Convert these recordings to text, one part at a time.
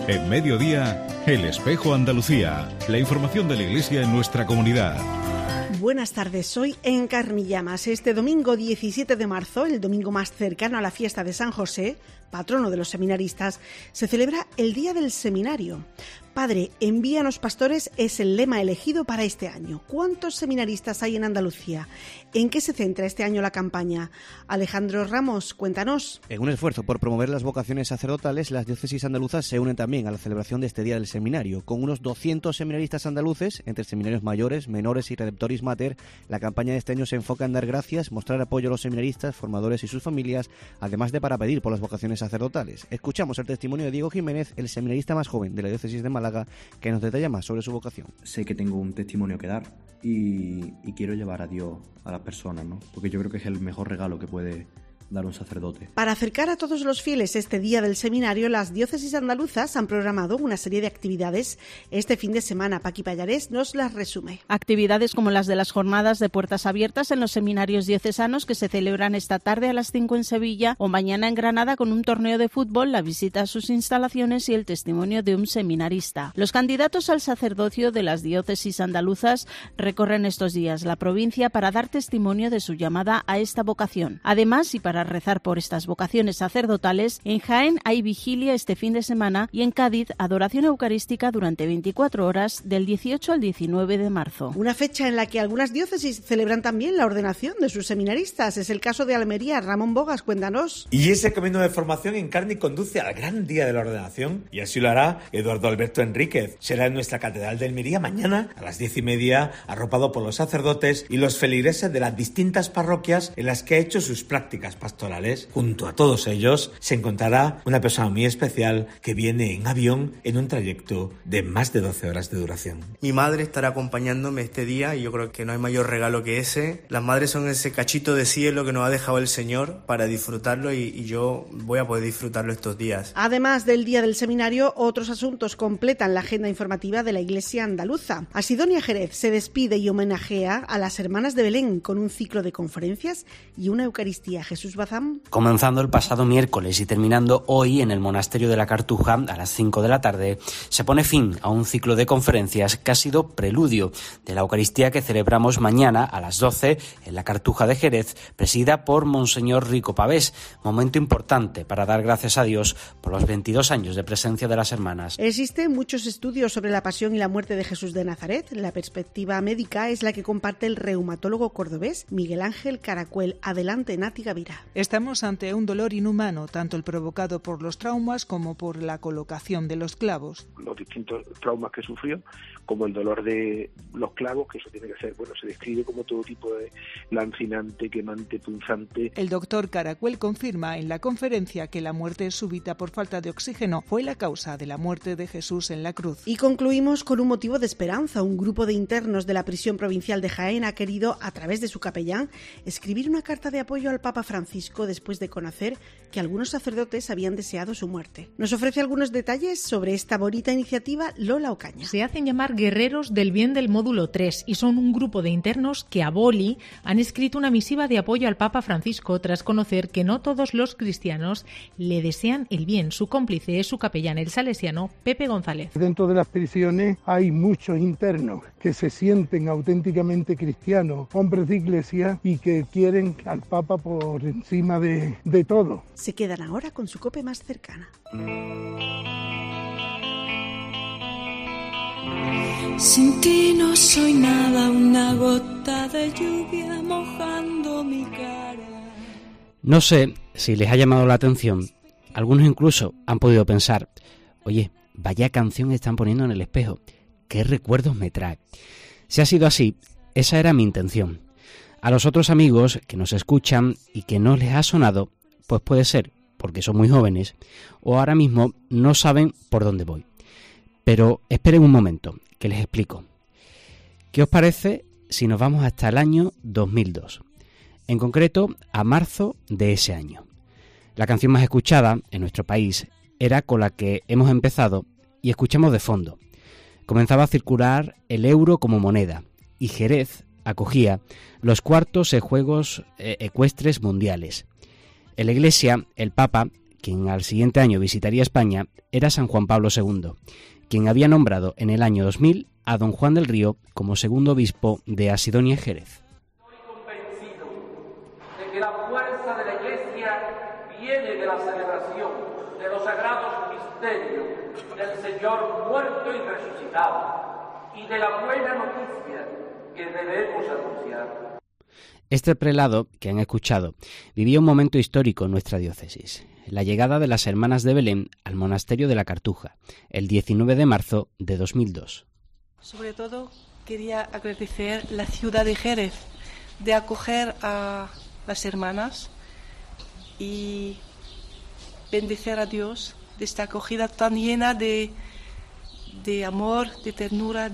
En Mediodía, El Espejo Andalucía. La información de la Iglesia en nuestra comunidad. Buenas tardes, soy Encarni Llamas. Este domingo 17 de marzo, el domingo más cercano a la fiesta de San José, patrono de los seminaristas, se celebra el Día del Seminario. Padre, envíanos pastores es el lema elegido para este año. ¿Cuántos seminaristas hay en Andalucía? ¿En qué se centra este año la campaña? Alejandro Ramos, cuéntanos. En un esfuerzo por promover las vocaciones sacerdotales, las diócesis andaluzas se unen también a la celebración de este Día del Seminario. Con unos 200 seminaristas andaluces, entre seminarios mayores, menores y Redemptoris Mater, la campaña de este año se enfoca en dar gracias, mostrar apoyo a los seminaristas, formadores y sus familias, además de para pedir por las vocaciones sacerdotales. Escuchamos el testimonio de Diego Jiménez, el seminarista más joven de la diócesis de Málaga, que nos detalla más sobre su vocación. Sé que tengo un testimonio que dar y quiero llevar a Dios a las personas, ¿no? Porque yo creo que es el mejor regalo que puede dar un sacerdote. Para acercar a todos los fieles este Día del Seminario, las diócesis andaluzas han programado una serie de actividades este fin de semana. Paqui Pallarés nos las resume. Actividades como las de las jornadas de puertas abiertas en los seminarios diocesanos que se celebran esta tarde a las 5 en Sevilla o mañana en Granada con un torneo de fútbol, la visita a sus instalaciones y el testimonio de un seminarista. Los candidatos al sacerdocio de las diócesis andaluzas recorren estos días la provincia para dar testimonio de su llamada a esta vocación. Además, y para rezar por estas vocaciones sacerdotales, en Jaén hay vigilia este fin de semana y en Cádiz adoración eucarística durante 24 horas del 18 al 19 de marzo. Una fecha en la que algunas diócesis celebran también la ordenación de sus seminaristas. Es el caso de Almería. Ramón Bogas, cuéntanos. Y ese camino de formación encarna y conduce al gran día de la ordenación, y así lo hará Eduardo Alberto Enríquez. Será en nuestra Catedral de Almería mañana a las 10:30, arropado por los sacerdotes y los feligreses de las distintas parroquias en las que ha hecho sus prácticas pastorales. Junto a todos ellos se encontrará una persona muy especial que viene en avión en un trayecto de más de 12 horas de duración. Mi madre estará acompañándome este día y yo creo que no hay mayor regalo que ese. Las madres son ese cachito de cielo que nos ha dejado el Señor para disfrutarlo y yo voy a poder disfrutarlo estos días. Además del Día del Seminario, otros asuntos completan la agenda informativa de la Iglesia andaluza. Asidonia Jerez se despide y homenajea a las Hermanas de Belén con un ciclo de conferencias y una Eucaristía. Jesús Bazán. Comenzando el pasado miércoles y terminando hoy en el Monasterio de la Cartuja a las 5 de la tarde, se pone fin a un ciclo de conferencias que ha sido preludio de la Eucaristía que celebramos mañana a las 12 en la Cartuja de Jerez, presidida por Monseñor Rico Pavés. Momento importante para dar gracias a Dios por los 22 años de presencia de las hermanas. Existen muchos estudios sobre la pasión y la muerte de Jesús de Nazaret. La perspectiva médica es la que comparte el reumatólogo cordobés Miguel Ángel Caracuel. Adelante, Nati Gavira. Estamos ante un dolor inhumano, tanto el provocado por los traumas como por la colocación de los clavos. Los distintos traumas que sufrió, como el dolor de los clavos, que eso tiene que ser, se describe como todo tipo de lancinante, quemante, punzante. El doctor Caracuel confirma en la conferencia que la muerte súbita por falta de oxígeno fue la causa de la muerte de Jesús en la cruz. Y concluimos con un motivo de esperanza. Un grupo de internos de la prisión provincial de Jaén ha querido, a través de su capellán, escribir una carta de apoyo al Papa Francisco después de conocer que algunos sacerdotes habían deseado su muerte. Nos ofrece algunos detalles sobre esta bonita iniciativa Lola Ocaña. Se hacen llamar Guerreros del Bien del Módulo 3 y son un grupo de internos que a boli han escrito una misiva de apoyo al Papa Francisco tras conocer que no todos los cristianos le desean el bien. Su cómplice es su capellán, el salesiano Pepe González. Dentro de las prisiones hay muchos internos que se sienten auténticamente cristianos, hombres de iglesia y que quieren al Papa por encima de todo. Se quedan ahora con su COPE más cercana. Sin ti no soy nada, una gota de lluvia mojando mi cara. No sé si les ha llamado la atención. Algunos incluso han podido pensar, oye, vaya canción están poniendo en el espejo. ¿Qué recuerdos me trae? Si ha sido así, esa era mi intención. A los otros amigos que nos escuchan y que no les ha sonado, pues puede ser porque son muy jóvenes o ahora mismo no saben por dónde voy. Pero esperen un momento, que les explico. ¿Qué os parece si nos vamos hasta el año 2002? En concreto, a marzo de ese año. La canción más escuchada en nuestro país era con la que hemos empezado y escuchamos de fondo. Comenzaba a circular el euro como moneda y Jerez acogía los cuartos Juegos Ecuestres Mundiales. En la Iglesia, el Papa quien al siguiente año visitaría España era San Juan Pablo II, quien había nombrado en el año 2000 a don Juan del Río como segundo obispo de Asidonia y Jerez. Estoy convencido de que la fuerza de la Iglesia viene de la celebración de los sagrados misterios del Señor muerto y resucitado y de la buena noticia que debemos anunciar. Este prelado que han escuchado vivía un momento histórico en nuestra diócesis, la llegada de las Hermanas de Belén al monasterio de la Cartuja, el 19 de marzo de 2002. Sobre todo quería agradecer la ciudad de Jerez de acoger a las hermanas y bendecir a Dios de esta acogida tan llena de amor, de ternura,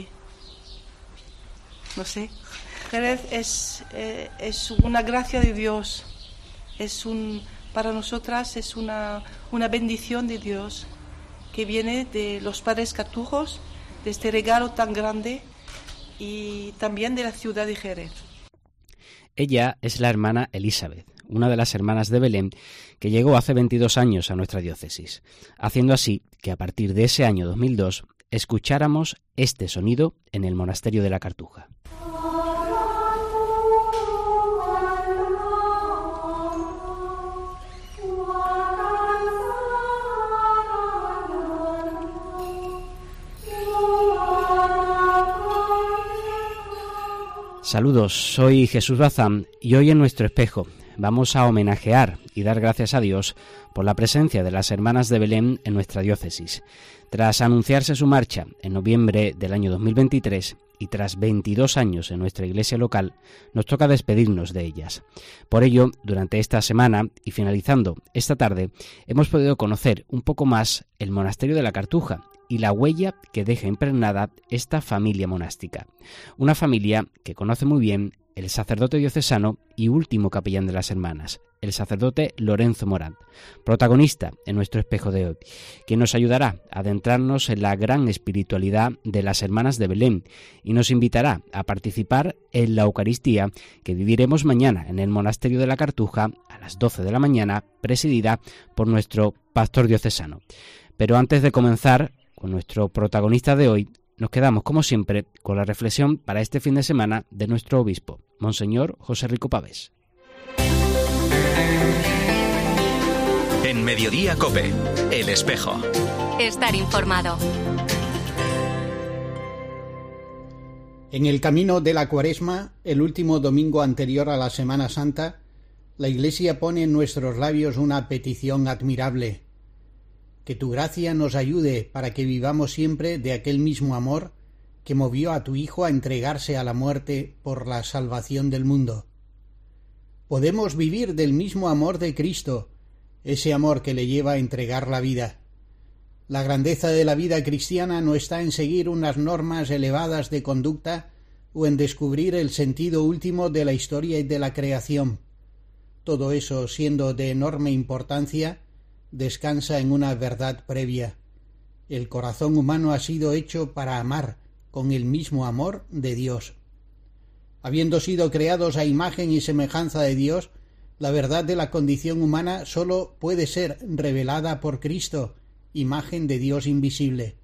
no sé. Jerez es una gracia de Dios, para nosotras es una bendición de Dios que viene de los padres cartujos, de este regalo tan grande y también de la ciudad de Jerez. Ella es la hermana Elizabeth, una de las hermanas de Belén que llegó hace 22 años a nuestra diócesis, haciendo así que a partir de ese año 2002 escucháramos este sonido en el monasterio de la Cartuja. Saludos, soy Jesús Bazán y hoy en Nuestro Espejo vamos a homenajear y dar gracias a Dios por la presencia de las Hermanas de Belén en nuestra diócesis. Tras anunciarse su marcha en noviembre del año 2023 y tras 22 años en nuestra iglesia local, nos toca despedirnos de ellas. Por ello, durante esta semana y finalizando esta tarde, hemos podido conocer un poco más el monasterio de la Cartuja y la huella que deja impregnada esta familia monástica. Una familia que conoce muy bien el sacerdote diocesano y último capellán de las hermanas, el sacerdote Lorenzo Morán, protagonista en nuestro espejo de hoy, quien nos ayudará a adentrarnos en la gran espiritualidad de las Hermanas de Belén y nos invitará a participar en la Eucaristía que viviremos mañana en el monasterio de la Cartuja a las 12 de la mañana, presidida por nuestro pastor diocesano. Pero antes de comenzar con nuestro protagonista de hoy, nos quedamos, como siempre, con la reflexión para este fin de semana de nuestro obispo, Monseñor José Rico Pavés. En Mediodía COPE, El Espejo. Estar informado. En el camino de la Cuaresma, el último domingo anterior a la Semana Santa, la Iglesia pone en nuestros labios una petición admirable: que tu gracia nos ayude para que vivamos siempre de aquel mismo amor que movió a tu Hijo a entregarse a la muerte por la salvación del mundo. Podemos vivir del mismo amor de Cristo, ese amor que le lleva a entregar la vida. La grandeza de la vida cristiana no está en seguir unas normas elevadas de conducta o en descubrir el sentido último de la historia y de la creación. Todo eso, siendo de enorme importancia, descansa en una verdad previa. El corazón humano ha sido hecho para amar con el mismo amor de Dios. Habiendo sido creados a imagen y semejanza de Dios, la verdad de la condición humana sólo puede ser revelada por Cristo, imagen de Dios invisible.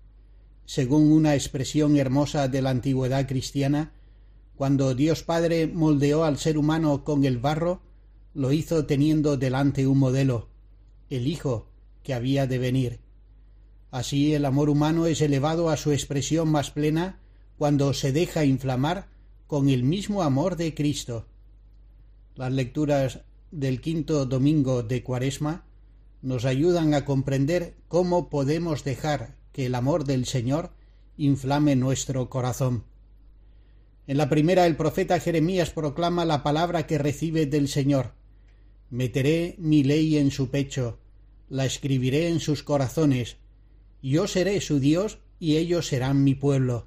Según una expresión hermosa de la antigüedad cristiana, cuando Dios Padre moldeó al ser humano con el barro, lo hizo teniendo delante un modelo, el Hijo que había de venir. Así el amor humano es elevado a su expresión más plena cuando se deja inflamar con el mismo amor de Cristo. Las lecturas del quinto domingo de Cuaresma nos ayudan a comprender cómo podemos dejar que el amor del Señor inflame nuestro corazón. En la primera, el profeta Jeremías proclama la palabra que recibe del Señor: meteré mi ley en su pecho, la escribiré en sus corazones, yo seré su Dios y ellos serán mi pueblo.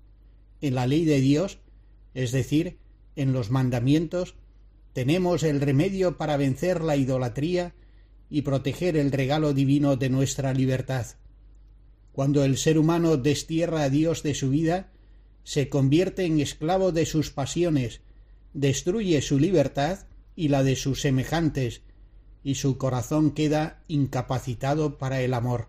En la ley de Dios, es decir, en los mandamientos, tenemos el remedio para vencer la idolatría y proteger el regalo divino de nuestra libertad. Cuando el ser humano destierra a Dios de su vida, se convierte en esclavo de sus pasiones, destruye su libertad y la de sus semejantes, y su corazón queda incapacitado para el amor.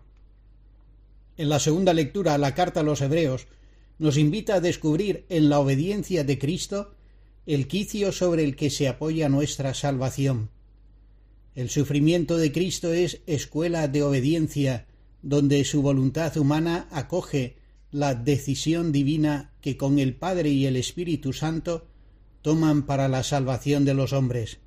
En la segunda lectura, la carta a los Hebreos nos invita a descubrir en la obediencia de Cristo el quicio sobre el que se apoya nuestra salvación. El sufrimiento de Cristo es escuela de obediencia, donde su voluntad humana acoge la decisión divina que con el Padre y el Espíritu Santo toman para la salvación de los hombres.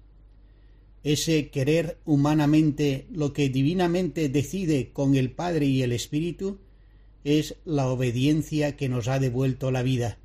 Ese querer humanamente lo que divinamente decide con el Padre y el Espíritu es la obediencia que nos ha devuelto la vida.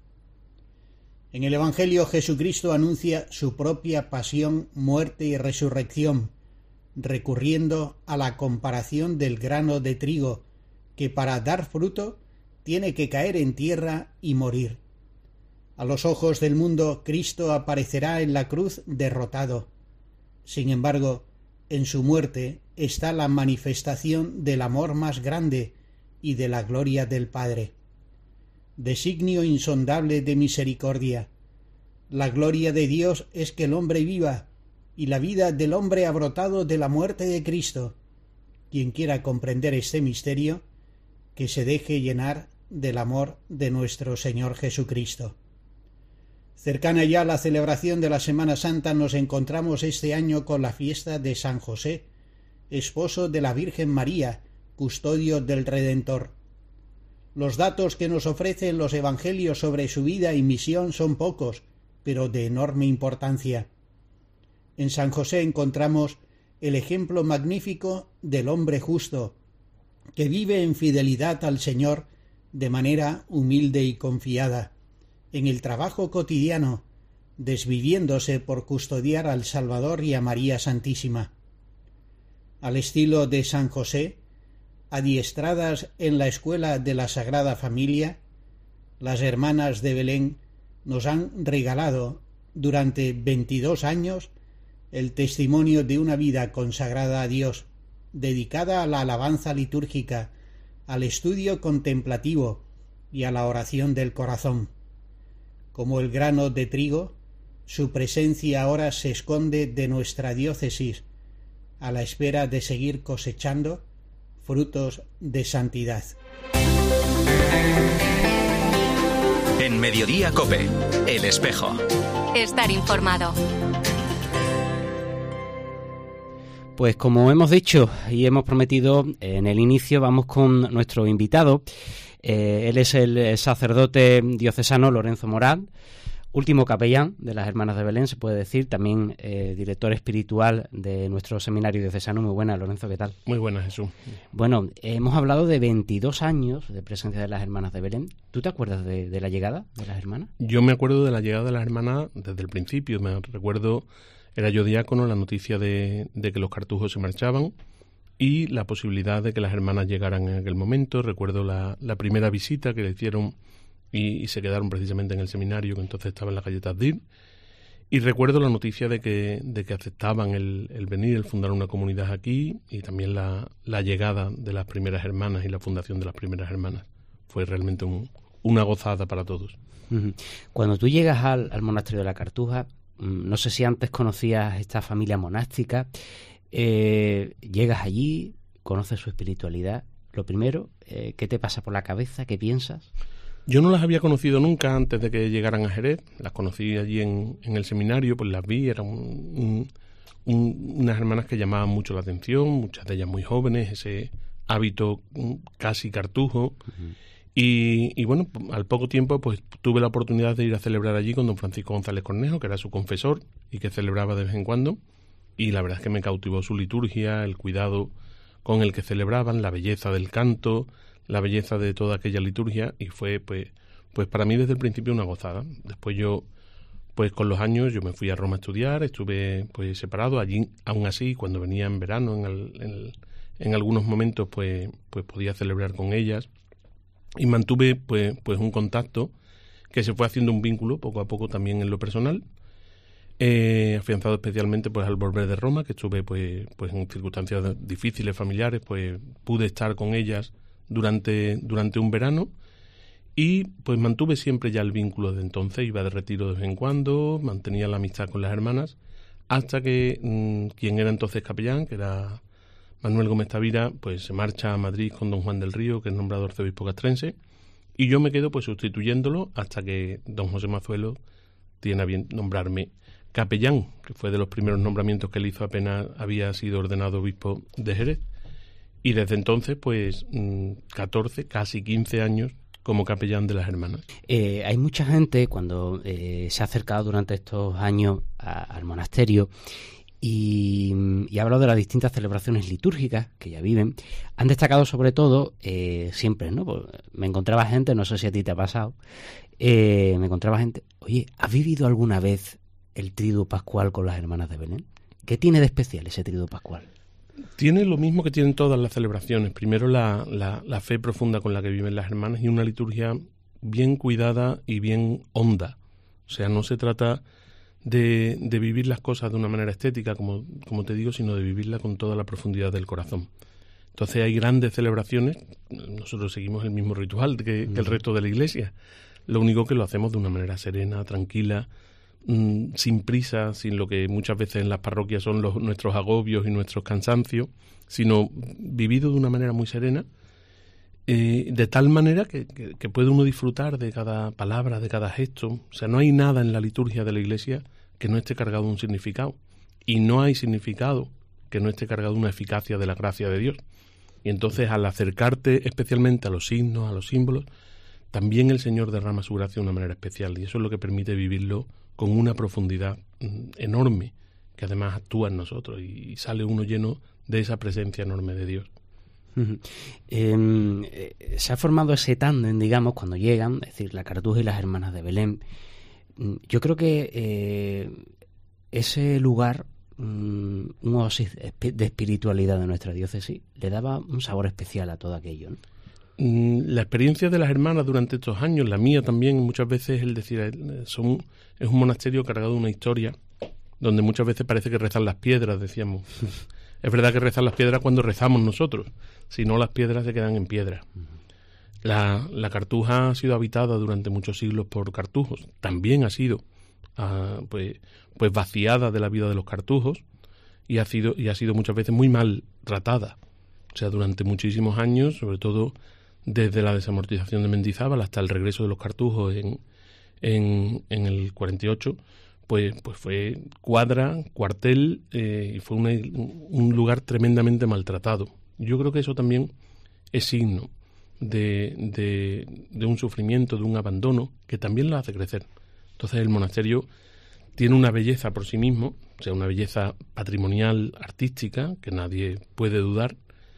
En el Evangelio Jesucristo anuncia su propia pasión, muerte y resurrección, recurriendo a la comparación del grano de trigo, que para dar fruto tiene que caer en tierra y morir. A los ojos del mundo, Cristo aparecerá en la cruz derrotado. Sin embargo, en su muerte está la manifestación del amor más grande y de la gloria del Padre. Designio insondable de misericordia. La gloria de Dios es que el hombre viva, y la vida del hombre ha brotado de la muerte de Cristo. Quien quiera comprender este misterio, que se deje llenar del amor de nuestro Señor Jesucristo. Cercana ya a la celebración de la Semana Santa, nos encontramos este año con la fiesta de San José, esposo de la Virgen María, custodio del Redentor. Los datos que nos ofrecen los evangelios sobre su vida y misión son pocos, pero de enorme importancia. En San José encontramos el ejemplo magnífico del hombre justo, que vive en fidelidad al Señor de manera humilde y confiada, en el trabajo cotidiano, desviviéndose por custodiar al Salvador y a María Santísima. Al estilo de San José, adiestradas en la escuela de la Sagrada Familia, las hermanas de Belén nos han regalado durante 22 años el testimonio de una vida consagrada a Dios, dedicada a la alabanza litúrgica, al estudio contemplativo y a la oración del corazón. Como el grano de trigo, su presencia ahora se esconde de nuestra diócesis, a la espera de seguir cosechando frutos de santidad. En Mediodía COPE, El Espejo. Estar informado. Pues como hemos dicho y hemos prometido en el inicio, vamos con nuestro invitado. Él es el sacerdote diocesano Lorenzo Morán, último capellán de las Hermanas de Belén, se puede decir, también director espiritual de nuestro seminario diocesano. Muy buenas, Lorenzo, ¿qué tal? Muy buenas, Jesús. Bueno, hemos hablado de 22 años de presencia de las Hermanas de Belén. ¿Tú te acuerdas de la llegada de las hermanas? Yo me acuerdo de la llegada de las hermanas desde el principio. Me recuerdo, era yo diácono, la noticia de que los cartujos se marchaban y la posibilidad de que las hermanas llegaran en aquel momento. Recuerdo la primera visita que le hicieron y se quedaron precisamente en el seminario, que entonces estaba en la calle Tafdil. Y recuerdo la noticia de que aceptaban el venir, el fundar una comunidad aquí, y también la llegada de las primeras hermanas y la fundación de las primeras hermanas. Fue realmente una gozada para todos. Cuando tú llegas al monasterio de la Cartuja, no sé si antes conocías esta familia monástica, llegas allí, conoces su espiritualidad. Lo primero, ¿qué te pasa por la cabeza? ¿Qué piensas? Yo no las había conocido nunca antes de que llegaran a Jerez. Las conocí allí en el seminario, pues las vi, eran unas hermanas que llamaban mucho la atención, muchas de ellas muy jóvenes, ese hábito casi cartujo. Y bueno, al poco tiempo pues tuve la oportunidad de ir a celebrar allí con don Francisco González Cornejo, que era su confesor y que celebraba de vez en cuando, y la verdad es que me cautivó su liturgia, el cuidado con el que celebraban, la belleza del canto, la belleza de toda aquella liturgia, y fue pues para mí desde el principio una gozada. Después yo, pues con los años, yo me fui a Roma a estudiar, estuve pues separado allí, aún así cuando venía en verano, en algunos momentos pues podía celebrar con ellas, y mantuve pues un contacto que se fue haciendo un vínculo poco a poco también en lo personal, afianzado especialmente pues al volver de Roma, que estuve pues en circunstancias difíciles familiares, pues pude estar con ellas durante un verano, y pues mantuve siempre ya el vínculo desde entonces. Iba de retiro de vez en cuando, mantenía la amistad con las hermanas, hasta que quien era entonces capellán, que era Manuel Gómez Tavira, pues se marcha a Madrid con don Juan del Río, que es nombrado arzobispo castrense, y yo me quedo pues sustituyéndolo hasta que don José Mazuelo tiene a bien nombrarme capellán, que fue de los primeros nombramientos que él hizo apenas había sido ordenado obispo de Jerez. Y desde entonces, pues 14, casi 15 años como capellán de las hermanas. Hay mucha gente cuando se ha acercado durante estos años al monasterio y ha hablado de las distintas celebraciones litúrgicas que ya viven. Han destacado sobre todo, siempre, ¿no? Pues me encontraba gente, no sé si a ti te ha pasado, me encontraba gente, oye, ¿has vivido alguna vez el Triduo Pascual con las hermanas de Belén? ¿Qué tiene de especial ese Triduo Pascual? Tiene lo mismo que tienen todas las celebraciones. Primero la fe profunda con la que viven las hermanas y una liturgia bien cuidada y bien honda. O sea, no se trata de vivir las cosas de una manera estética, como te digo, sino de vivirla con toda la profundidad del corazón. Entonces hay grandes celebraciones. Nosotros seguimos el mismo ritual que el resto de la Iglesia. Lo único que lo hacemos de una manera serena, tranquila, sin prisa, sin lo que muchas veces en las parroquias son nuestros agobios y nuestros cansancios, sino vivido de una manera muy serena, de tal manera que puede uno disfrutar de cada palabra, de cada gesto. O sea, no hay nada en la liturgia de la Iglesia que no esté cargado de un significado, y no hay significado que no esté cargado de una eficacia de la gracia de Dios. Y entonces, al acercarte especialmente a los signos, a los símbolos, también el Señor derrama su gracia de una manera especial, y eso es lo que permite vivirlo con una profundidad enorme, que además actúa en nosotros y sale uno lleno de esa presencia enorme de Dios. Se ha formado ese tándem, digamos, cuando llegan, es decir, la Cartuja y las hermanas de Belén. Yo creo que ese lugar, un oasis de espiritualidad de nuestra diócesis, le daba un sabor especial a todo aquello, ¿no? La experiencia de las hermanas durante estos años, la mía también, muchas veces es decir, es un monasterio cargado de una historia donde muchas veces parece que rezan las piedras, decíamos. Es verdad que rezan las piedras cuando rezamos nosotros, si no las piedras se quedan en piedra. La Cartuja ha sido habitada durante muchos siglos por cartujos, también ha sido pues vaciada de la vida de los cartujos y ha sido muchas veces muy mal tratada. O sea, durante muchísimos años, sobre todo desde la desamortización de Mendizábal hasta el regreso de los cartujos en el 48, pues fue cuadra, cuartel, y fue un lugar tremendamente maltratado. Yo creo que eso también es signo de un sufrimiento, de un abandono, que también lo hace crecer. Entonces el monasterio tiene una belleza por sí mismo, o sea, una belleza patrimonial, artística, que nadie puede dudar,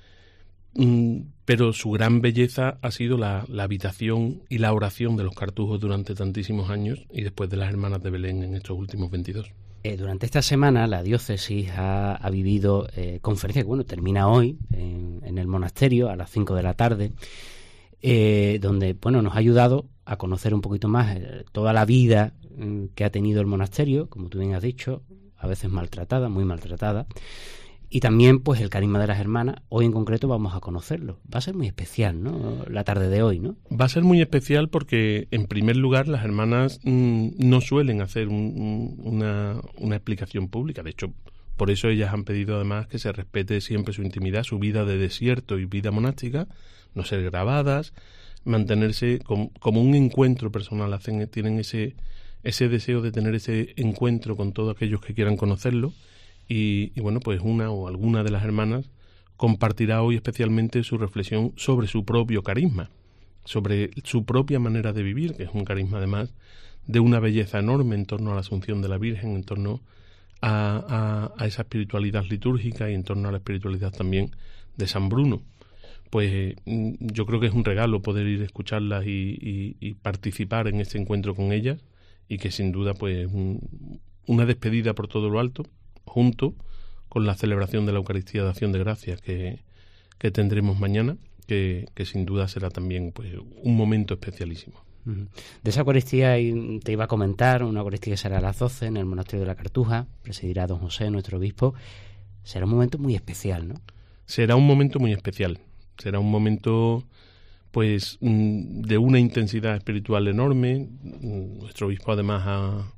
pero su gran belleza ha sido la habitación y la oración de los cartujos durante tantísimos años y después de las hermanas de Belén en estos últimos 22. Durante esta semana la diócesis ha vivido conferencia que termina hoy en el monasterio a las 5 de la tarde, donde nos ha ayudado a conocer un poquito más toda la vida que ha tenido el monasterio, como tú bien has dicho, a veces maltratada, muy maltratada. Y también, pues, el carisma de las hermanas. Hoy en concreto vamos a conocerlo. Va a ser muy especial, ¿no? La tarde de hoy, ¿no? Va a ser muy especial porque, en primer lugar, las hermanas no suelen hacer una explicación pública. De hecho, por eso ellas han pedido además que se respete siempre su intimidad, su vida de desierto y vida monástica, no ser grabadas, mantenerse como un encuentro personal. Tienen ese deseo de tener ese encuentro con todos aquellos que quieran conocerlo. Y pues una o alguna de las hermanas compartirá hoy especialmente su reflexión sobre su propio carisma, sobre su propia manera de vivir, que es un carisma además de una belleza enorme en torno a la Asunción de la Virgen, en torno a esa espiritualidad litúrgica y en torno a la espiritualidad también de San Bruno. Pues yo creo que es un regalo poder ir a escucharlas y participar en este encuentro con ellas, y que sin duda pues una despedida por todo lo alto, junto con la celebración de la Eucaristía de Acción de Gracias que tendremos mañana, que sin duda será también pues un momento especialísimo. De esa Eucaristía te iba a comentar, una Eucaristía que será a las 12 en el Monasterio de la Cartuja, presidirá don José, nuestro obispo. Será un momento muy especial, ¿no? Será un momento muy especial, será un momento pues de una intensidad espiritual enorme. Nuestro obispo además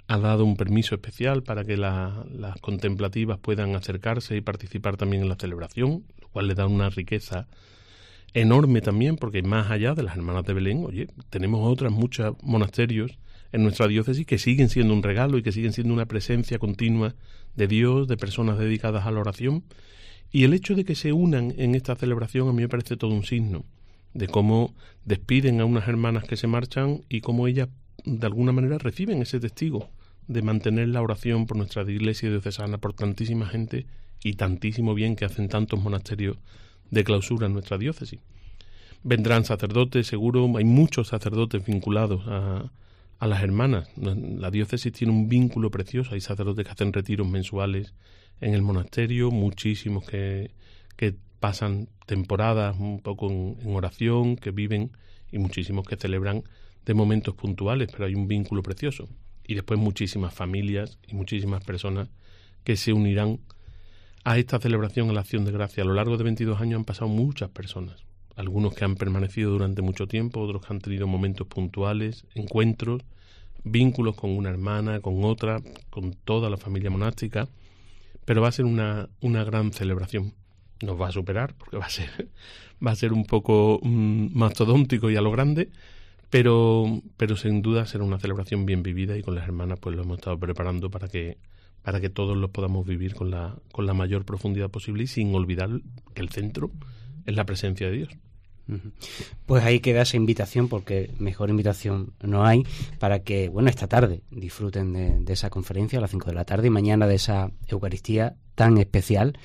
ha dado un permiso especial para que las contemplativas puedan acercarse y participar también en la celebración, lo cual le da una riqueza enorme también, porque más allá de las Hermanas de Belén, oye, tenemos muchos monasterios en nuestra diócesis que siguen siendo un regalo y que siguen siendo una presencia continua de Dios, de personas dedicadas a la oración. Y el hecho de que se unan en esta celebración a mí me parece todo un signo de cómo despiden a unas hermanas que se marchan y cómo ellas de alguna manera reciben ese testigo de mantener la oración por nuestra iglesia diocesana, por tantísima gente y tantísimo bien que hacen tantos monasterios de clausura en nuestra diócesis. Vendrán sacerdotes, seguro, hay muchos sacerdotes vinculados a las hermanas. La diócesis tiene un vínculo precioso, hay sacerdotes que hacen retiros mensuales en el monasterio, muchísimos que pasan temporadas un poco en oración, que viven, y muchísimos que celebran de momentos puntuales, pero hay un vínculo precioso. Y después muchísimas familias y muchísimas personas que se unirán a esta celebración, a la Acción de Gracia. A lo largo de 22 años han pasado muchas personas, algunos que han permanecido durante mucho tiempo, otros que han tenido momentos puntuales, encuentros, vínculos con una hermana, con otra, con toda la familia monástica, pero va a ser una gran celebración. Nos va a superar, porque va a ser un poco mastodóntico y a lo grande, pero sin duda será una celebración bien vivida, y con las hermanas pues lo hemos estado preparando para que todos los podamos vivir con la mayor profundidad posible y sin olvidar que el centro es la presencia de Dios. Pues ahí queda esa invitación, porque mejor invitación no hay, para que, esta tarde disfruten de esa conferencia a las 5 de la tarde y mañana de esa Eucaristía tan especial.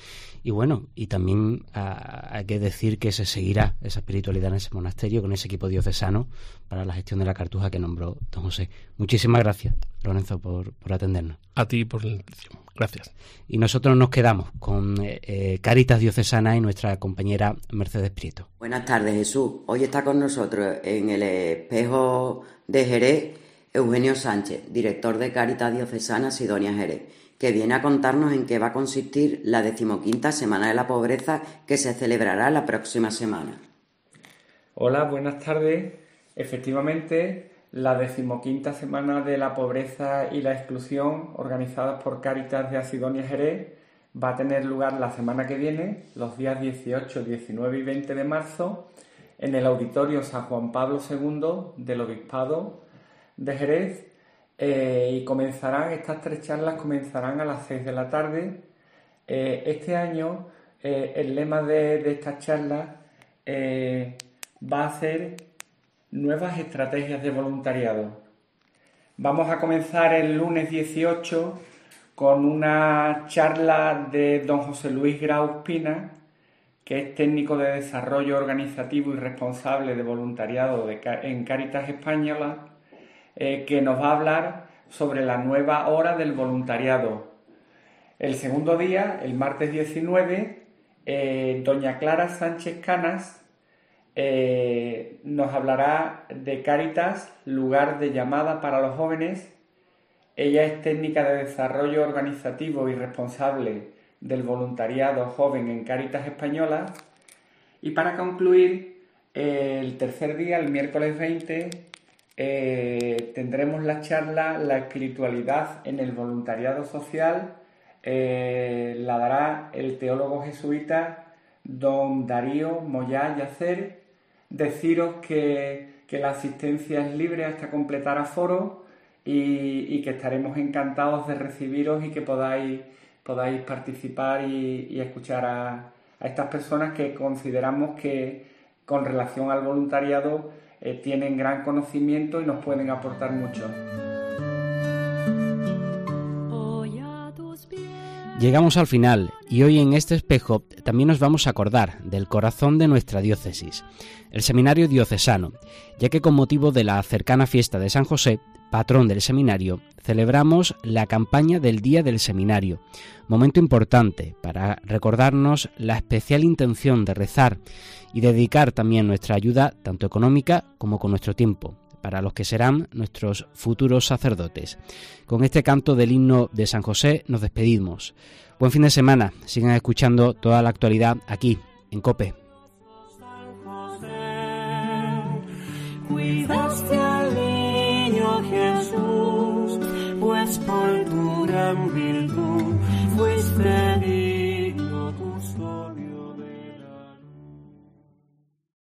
Y también hay que decir que se seguirá esa espiritualidad en ese monasterio con ese equipo diocesano para la gestión de la cartuja que nombró don José. Muchísimas gracias, Lorenzo, por atendernos. A ti por la invitación. Gracias. Y nosotros nos quedamos con Cáritas Diocesana y nuestra compañera Mercedes Prieto. Buenas tardes, Jesús. Hoy está con nosotros en el Espejo de Jerez Eugenio Sánchez, director de Cáritas Diocesana Sidonia Jerez, que viene a contarnos en qué va a consistir la 15ª Semana de la Pobreza que se celebrará la próxima semana. Hola, buenas tardes. Efectivamente, la 15ª Semana de la Pobreza y la Exclusión, organizada por Cáritas de Sidonia Jerez, va a tener lugar la semana que viene, los días 18, 19 y 20 de marzo, en el Auditorio San Juan Pablo II del Obispado de Jerez. Y estas 3 charlas comenzarán a las 6 de la tarde. Este año el lema de estas charlas va a ser nuevas estrategias de voluntariado. Vamos a comenzar el lunes 18 con una charla de don José Luis Grau Pina, que es técnico de desarrollo organizativo y responsable de voluntariado en Cáritas Española, que nos va a hablar sobre la nueva hora del voluntariado. El segundo día, el martes 19, doña Clara Sánchez Canas nos hablará de Cáritas, lugar de llamada para los jóvenes. Ella es técnica de desarrollo organizativo y responsable del voluntariado joven en Cáritas Española. Y para concluir, el tercer día, el miércoles 20, tendremos la charla La espiritualidad en el voluntariado social. La dará el teólogo jesuita don Darío Moyá Yacer. Deciros que la asistencia es libre hasta completar aforo y que estaremos encantados de recibiros y que podáis participar y escuchar a estas personas que consideramos que con relación al voluntariado tienen gran conocimiento y nos pueden aportar mucho. Llegamos al final y hoy en este espejo también nos vamos a acordar del corazón de nuestra diócesis, el Seminario Diocesano, ya que con motivo de la cercana fiesta de San José, patrón del seminario, celebramos la campaña del Día del Seminario, momento importante para recordarnos la especial intención de rezar y dedicar también nuestra ayuda, tanto económica como con nuestro tiempo, para los que serán nuestros futuros sacerdotes. Con este canto del himno de San José nos despedimos. Buen fin de semana, sigan escuchando toda la actualidad aquí, en COPE. Cuidaste al niño Jesús, pues por tu gran virtud.